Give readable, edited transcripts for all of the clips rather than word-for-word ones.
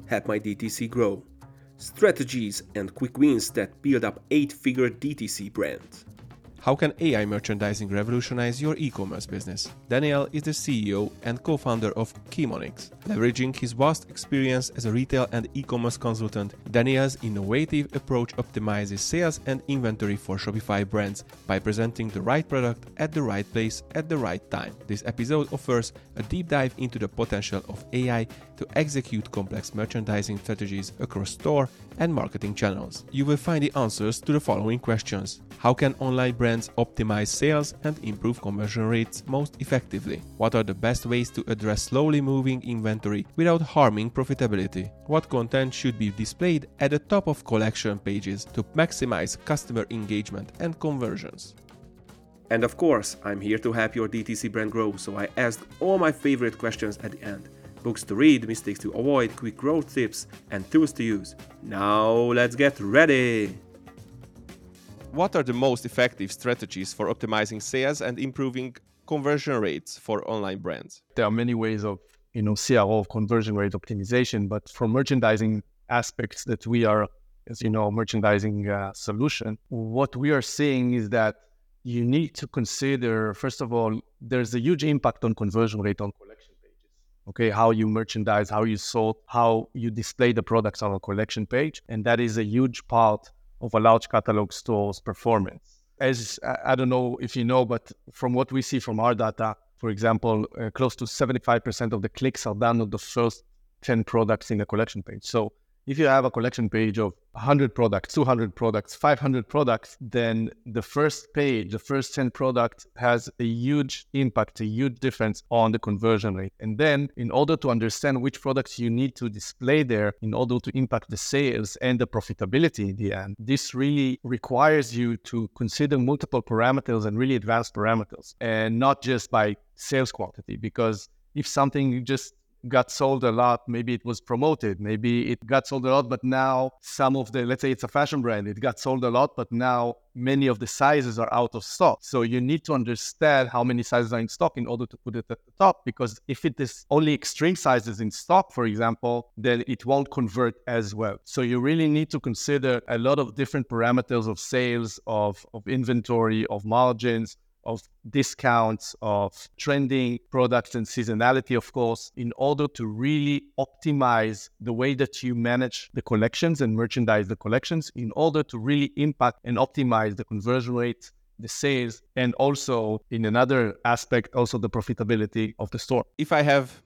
Help My DTC Grow. Strategies and quick wins that build up 8-figure DTC brand. How can AI merchandising revolutionize your e-commerce business? Daniel is the CEO and co-founder of Keymonix. Leveraging his vast experience as a retail and e-commerce consultant, Daniel's innovative approach optimizes sales and inventory for Shopify brands by presenting the right product at the right place at the right time. This episode offers a deep dive into the potential of AI to execute complex merchandising strategies across store and marketing channels. You will find the answers to the following questions. How can online brands optimize sales and improve conversion rates most effectively? What are the best ways to address slowly moving inventory without harming profitability? What content should be displayed at the top of collection pages to maximize customer engagement and conversions? And of course, I'm here to help your DTC brand grow, so I asked all my favorite questions at the end. Books to read, mistakes to avoid, quick growth tips, and tools to use. Now let's get ready! What are the most effective strategies for optimizing sales and improving conversion rates for online brands? There are many ways of, CRO, conversion rate optimization, but from merchandising aspects that we are, as you know, merchandising solution, what we are seeing is that you need to consider, first of all, there's a huge impact on conversion rate on collection pages. Okay, how you merchandise, how you sort, how you display the products on a collection page. And that is a huge part of a large catalog store's performance. As I don't know if you know, but from what we see from our data, for example, close to 75% of the clicks are done on the first 10 products in the collection page. So if you have a collection page of 100 products, 200 products, 500 products, then the first page, the first 10 products has a huge impact, a huge difference on the conversion rate. And then in order to understand which products you need to display there in order to impact the sales and the profitability in the end, this really requires you to consider multiple parameters and really advanced parameters, and not just by sales quantity. Because if something just got sold a lot, maybe it was promoted, maybe it got sold a lot, but now some of the, let's say it's a fashion brand, it got sold a lot, but now many of the sizes are out of stock. So you need to understand how many sizes are in stock in order to put it at the top, because if it is only extreme sizes in stock, for example, then it won't convert as well. So you really need to consider a lot of different parameters of sales, of inventory, of margins, of discounts, of trending products and seasonality, of course, in order to really optimize the way that you manage the collections and merchandise the collections, in order to really impact and optimize the conversion rate, the sales, and also in another aspect, also the profitability of the store. If I have,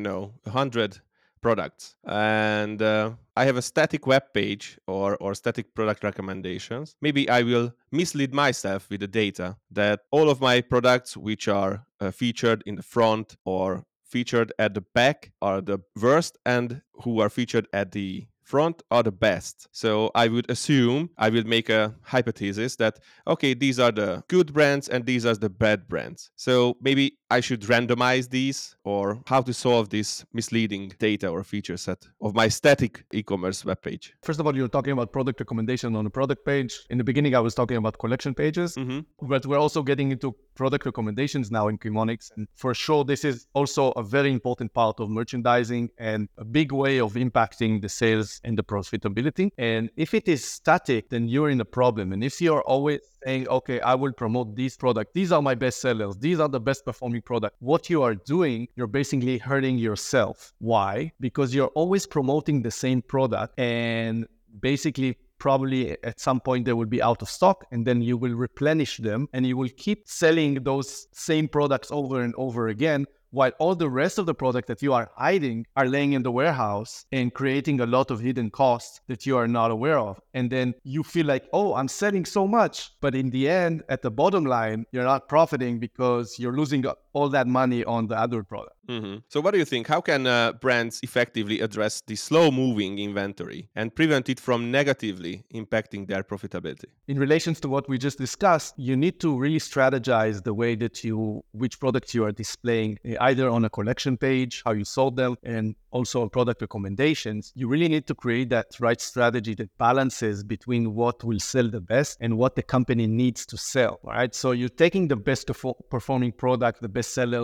100 products and I have a static web page or static product recommendations, maybe I will mislead myself with the data that all of my products which are featured in the front or featured at the back are the worst, and who are featured at the front are the best. So I would assume, I will make a hypothesis that, okay, these are the good brands and these are the bad brands. So maybe I should randomize these, or how to solve this misleading data or feature set of my static e-commerce webpage. First of all, you're talking about product recommendation on a product page. In the beginning, I was talking about collection pages, but we're also getting into product recommendations now in Keymonix. And for sure, this is also a very important part of merchandising and a big way of impacting the sales and the profitability. And if it is static, then you're in a problem. And if you're always saying, okay, I will promote this product, these are my best sellers, these are the best performing product, what you are doing, you're basically hurting yourself. Why? Because you're always promoting the same product, and basically probably at some point they will be out of stock, and then you will replenish them and you will keep selling those same products over and over again, while all the rest of the product that you are hiding are laying in the warehouse and creating a lot of hidden costs that you are not aware of. And then you feel like, oh, I'm selling so much. But in the end, at the bottom line, you're not profiting because you're losing all that money on the other product. So what do you think? How can brands effectively address the slow-moving inventory and prevent it from negatively impacting their profitability? In relation to what we just discussed, you need to really strategize the way that which products you are displaying, either on a collection page, how you sold them, and also on product recommendations. You really need to create that right strategy that balances between what will sell the best and what the company needs to sell, right? So you're taking the best performing product, the best sellers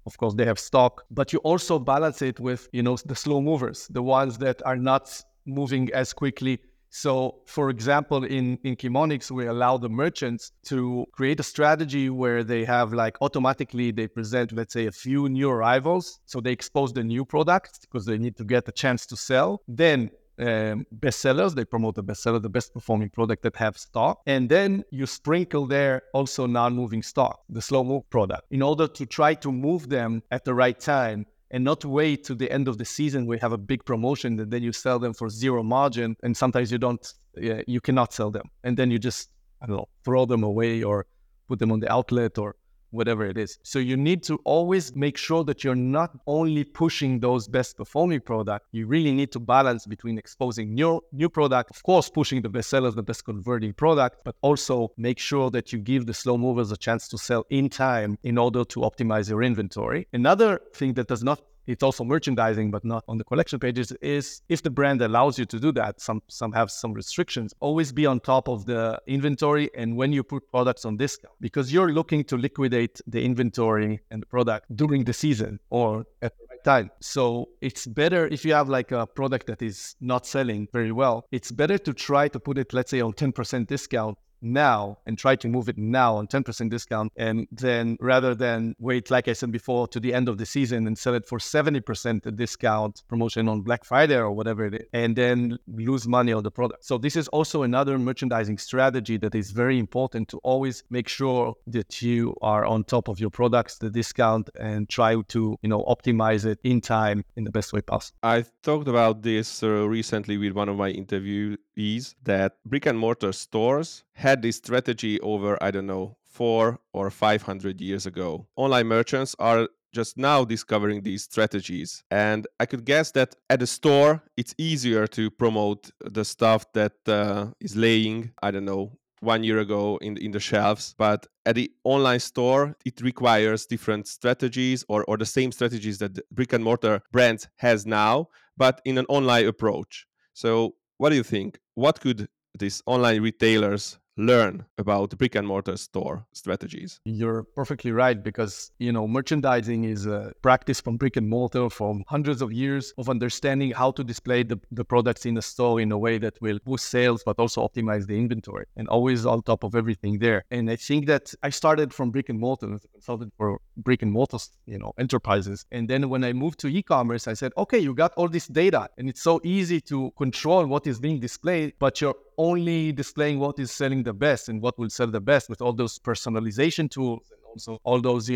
of course, they have stock, but you also balance it with, the slow movers, the ones that are not moving as quickly. So, for example, in Keymonix, we allow the merchants to create a strategy where they have automatically they present, let's say, a few new arrivals. So they expose the new products because they need to get a chance to sell. Then bestsellers, they promote the bestseller, the best performing product that have stock. And then you sprinkle there also non-moving stock, the slow move product, in order to try to move them at the right time and not wait to the end of the season. We have a big promotion and then you sell them for zero margin. And sometimes you cannot sell them. And then you just, throw them away or put them on the outlet or whatever it is. So you need to always make sure that you're not only pushing those best performing products. You really need to balance between exposing new product, of course, pushing the best sellers, the best converting product, but also make sure that you give the slow movers a chance to sell in time in order to optimize your inventory. Another thing that does not, it's also merchandising, but not on the collection pages, is if the brand allows you to do that, some have some restrictions, always be on top of the inventory and when you put products on discount, because you're looking to liquidate the inventory and the product during the season or at the right time. So it's better if you have a product that is not selling very well, it's better to try to put it, let's say, on 10% discount now and try to move it now on 10% discount, and then rather than wait, like I said before, to the end of the season and sell it for 70% discount promotion on Black Friday or whatever it is, and then lose money on the product. So this is also another merchandising strategy that is very important, to always make sure that you are on top of your products, the discount, and try to optimize it in time in the best way possible. I talked about this recently with one of my interviewees, that brick and mortar stores had this strategy over, 400 or 500 years ago. Online merchants are just now discovering these strategies. And I could guess that at a store, it's easier to promote the stuff that is laying, 1 year ago in the shelves. But at the online store, it requires different strategies or the same strategies that the brick and mortar brands has now, but in an online approach. So what do you think? What could these online retailers learn about brick and mortar store strategies? You're perfectly right, because merchandising is a practice from brick and mortar from hundreds of years of understanding how to display the products in a store in a way that will boost sales but also optimize the inventory, and always on top of everything there. And I think that I started from brick and mortar as a consultant for brick and mortar enterprises, and then when I moved to e-commerce, I said, okay, you got all this data and it's so easy to control what is being displayed, but you're only displaying what is selling the best and what will sell the best with all those personalization tools and also all those,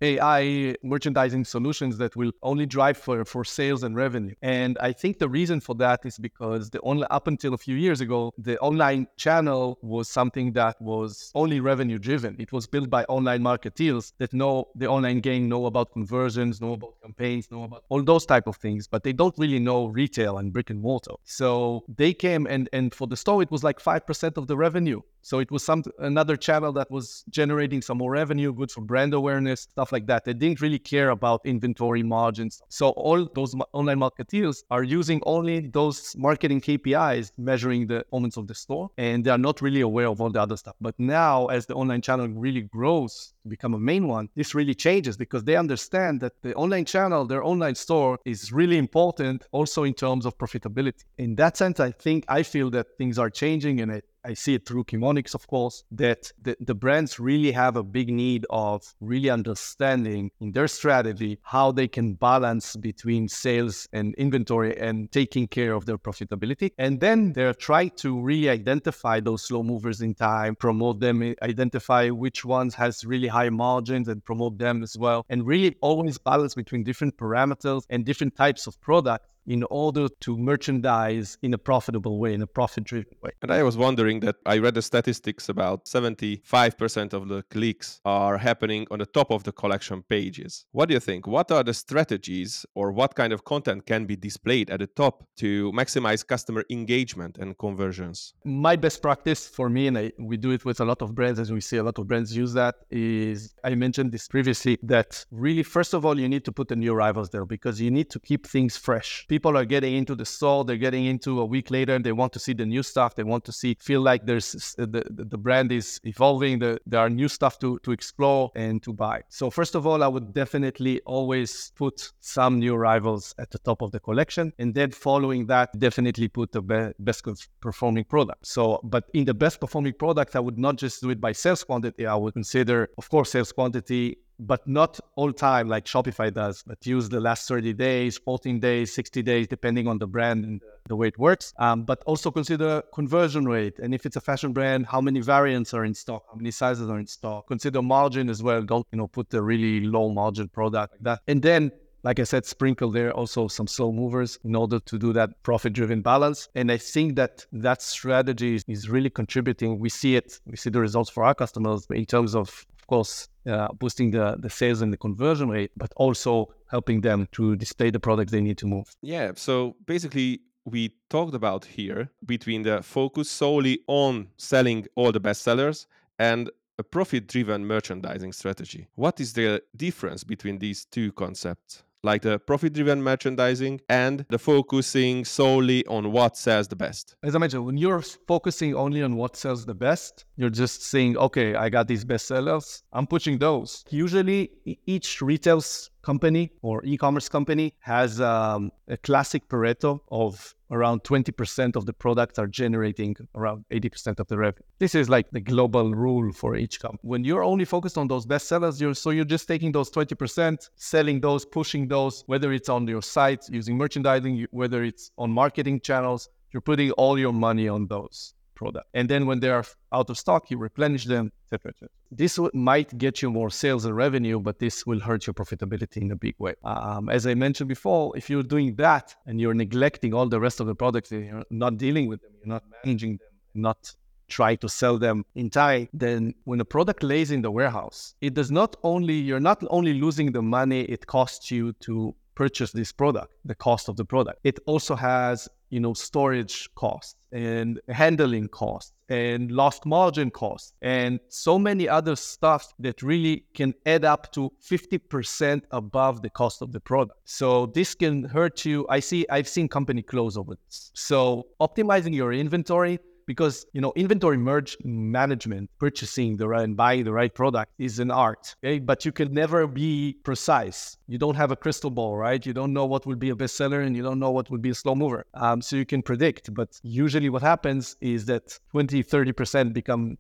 AI merchandising solutions that will only drive for sales and revenue. And I think the reason for that is because up until a few years ago, the online channel was something that was only revenue driven. It was built by online marketeers that know the online game, know about conversions, know about campaigns, know about all those type of things, but they don't really know retail and brick and mortar. So they came and for the store, it was 5% of the revenue. So it was another channel that was generating some more revenue, good for brand awareness, stuff like that. They didn't really care about inventory margins. So all those online marketeers are using only those marketing KPIs, measuring the performance of the store, and they are not really aware of all the other stuff. But now, as the online channel really grows to become a main one, this really changes, because they understand that the online channel, their online store, is really important also in terms of profitability. In that sense, I feel that things are changing, and I see it through Keymonix, of course, that the brands really have a big need of really understanding in their strategy how they can balance between sales and inventory and taking care of their profitability. And then they're trying to really identify those slow movers in time, promote them, identify which ones has really high margins and promote them as well. And really always balance between different parameters and different types of products in order to merchandise in a profitable way, in a profit-driven way. And I was wondering that I read the statistics about 75% of the clicks are happening on the top of the collection pages. What do you think? What are the strategies, or what kind of content can be displayed at the top to maximize customer engagement and conversions? My best practice for me, and we do it with a lot of brands, as we see a lot of brands use that, is, I mentioned this previously, that really, first of all, you need to put the new arrivals there, because you need to keep things fresh. People are getting into the store, they're getting into a week later, and they want to see the new stuff. They want to feel like there's the brand is evolving. There are new stuff to explore and to buy. So first of all, I would definitely always put some new arrivals at the top of the collection. And then following that, definitely put the best performing product. So, but in the best performing product, I would not just do it by sales quantity. I would consider, of course, sales quantity, but not all time like Shopify does, but use the last 30 days, 14 days, 60 days, depending on the brand and the way it works. But also consider conversion rate. And if it's a fashion brand, how many variants are in stock? How many sizes are in stock? Consider margin as well. Don't, put a really low margin product like that. And then, like I said, sprinkle there also some slow movers in order to do that profit-driven balance. And I think that strategy is really contributing. We see it. We see the results for our customers in terms of course, boosting the sales and the conversion rate, but also helping them to display the products they need to move. Yeah, so basically we talked about here between the focus solely on selling all the bestsellers and a profit-driven merchandising strategy. What is the difference between these two concepts? Like the profit-driven merchandising and the focusing solely on what sells the best? As I mentioned, when you're focusing only on what sells the best, you're just saying, okay, I got these bestsellers, I'm pushing those. Usually, each retail company or e-commerce company has a classic Pareto of around 20% of the products are generating around 80% of the revenue. This is like the global rule for each company. When you're only focused on those bestsellers, you're just taking those 20%, selling those, pushing those, whether it's on your site using merchandising, whether it's on marketing channels, you're putting all your money on those products. And then when they are out of stock, you replenish them, etc. This might get you more sales and revenue, but this will hurt your profitability in a big way. As I mentioned before, if you're doing that and you're neglecting all the rest of the products, you're not dealing with them, you're not managing them, not try to sell them in time, then when a product lays in the warehouse, you're not only losing the money it costs you to purchase this product, the cost of the product. It also has, storage costs and handling costs and lost margin costs and so many other stuff that really can add up to 50% above the cost of the product. So this can hurt you. I've seen company close over this. So optimizing your inventory, because inventory management, purchasing the right and buying the right product is an art, okay? But you can never be precise. You don't have a crystal ball, right? You don't know what will be a bestseller and you don't know what will be a slow mover. So you can predict, but usually what happens is that 20%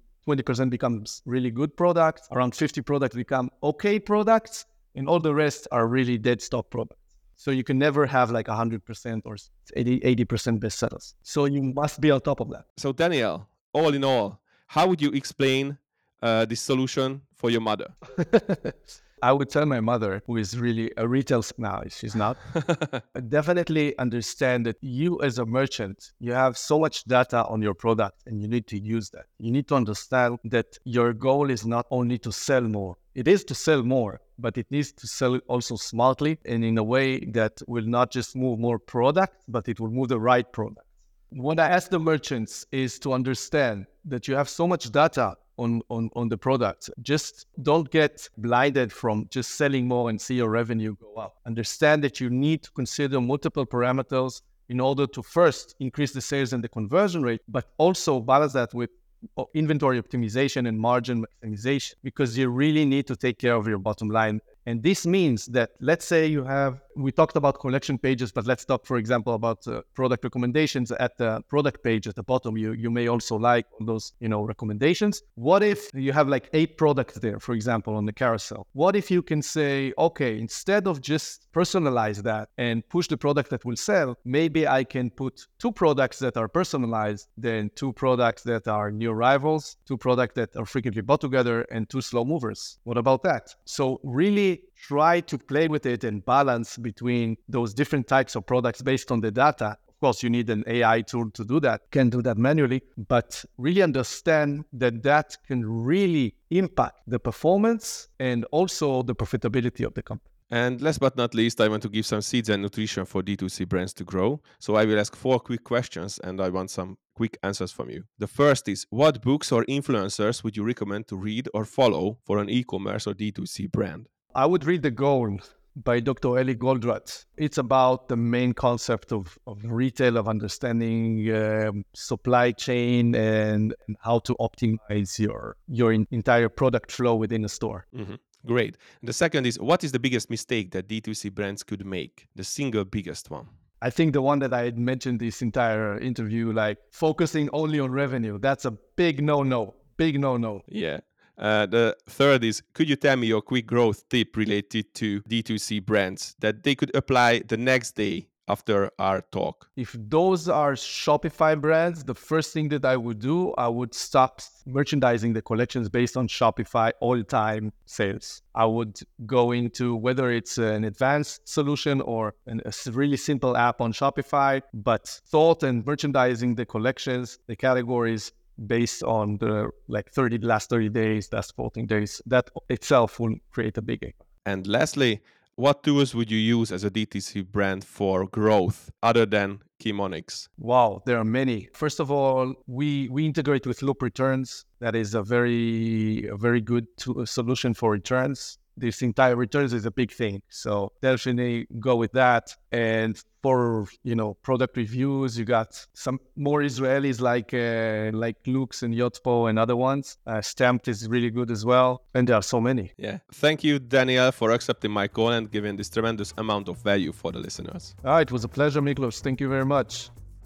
becomes really good products, around 50 products become okay products, and all the rest are really dead stock products. So you can never have like 100% or 80% bestsellers. So you must be on top of that. So Daniel, all in all, how would you explain this solution for your mother? I would tell my mother, who is really a retail now, she's not, definitely understand that you as a merchant, you have so much data on your product and you need to use that. You need to understand that your goal is not only to sell more. It is to sell more, but it needs to sell also smartly and in a way that will not just move more product, but it will move the right product. What I ask the merchants is to understand that you have so much data on the product. Just don't get blinded from just selling more and see your revenue go up. Understand that you need to consider multiple parameters in order to first increase the sales and the conversion rate, but also balance that with inventory optimization and margin maximization, because you really need to take care of your bottom line. And this means that, let's say we talked about collection pages, but let's talk, for example, about product recommendations at the product page at the bottom. You may also like those, recommendations. What if you have like 8 products there, for example, on the carousel? What if you can say, okay, instead of just personalize that and push the product that will sell, maybe I can put 2 products that are personalized, then 2 products that are new arrivals, 2 products that are frequently bought together, and 2 slow movers. What about that? So really try to play with it and balance between those different types of products based on the data. Of course, you need an AI tool to do that. Can't do that manually, but really understand that can really impact the performance and also the profitability of the company. And last but not least, I want to give some seeds and nutrition for D2C brands to grow. So I will ask 4 quick questions and I want some quick answers from you. The first is, what books or influencers would you recommend to read or follow for an e-commerce or D2C brand? I would read The Goal by Dr. Eli Goldratt. It's about the main concept of retail, of understanding supply chain and how to optimize your entire product flow within a store. Mm-hmm. Great. And the second is, what is the biggest mistake that D2C brands could make? The single biggest one. I think the one that I had mentioned this entire interview, like focusing only on revenue, that's a big no-no. Big no-no. Yeah. The third is, could you tell me your quick growth tip related to D2C brands that they could apply the next day after our talk? If those are Shopify brands, the first thing that I would do, I would stop merchandising the collections based on Shopify all-time sales. I would go into whether it's an advanced solution or a really simple app on Shopify, but thought and merchandising the collections, the categories, based on the last 30 days, last 14 days, that itself will create a big impact. And lastly, what tools would you use as a DTC brand for growth other than Keymonix? Wow, there are many. First of all, we integrate with Loop Returns. That is a very good solution for returns. This entire returns is a big thing, so definitely go with that. And for product reviews, you got some more Israelis like Lux and Yotpo and other ones. Stamped is really good as well, and there are so many. Yeah, thank you, Daniel, for accepting my call and giving this tremendous amount of value for the listeners. It was a pleasure, Miklos. Thank you very much.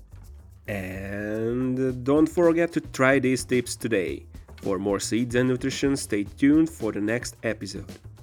And don't forget to try these tips today. For more seeds and nutrition, stay tuned for the next episode.